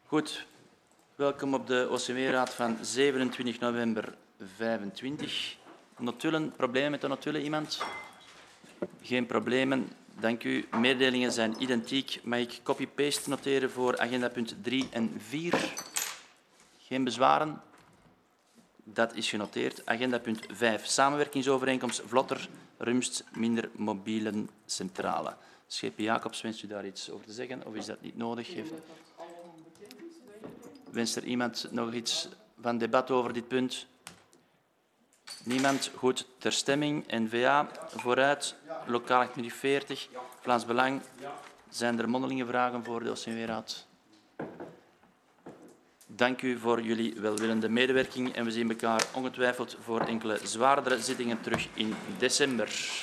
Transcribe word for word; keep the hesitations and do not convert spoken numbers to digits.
Goed. Welkom op de O C W-raad van zevenentwintig november vijfentwintig. Notulen, problemen met de notulen, iemand? Geen problemen, dank u. Mededelingen zijn identiek. Mag ik copy-paste noteren voor agenda punt drie en vier? Geen bezwaren? Dat is genoteerd. Agenda punt vijf. Samenwerkingsovereenkomst Vlotter, Rumst, minder mobiele centrale. Schepen Jacobs, wenst u daar iets over te zeggen of is dat niet nodig? Heeft... Wenst er iemand nog iets van debat over dit punt? Niemand? Goed. Ter stemming. N V A. Vooruit. Lokaal achtentwintig veertig. Vlaams Belang. Zijn er mondelinge vragen voor de O C W-raad? Dank u voor jullie welwillende medewerking en we zien elkaar ongetwijfeld voor enkele zwaardere zittingen terug in december.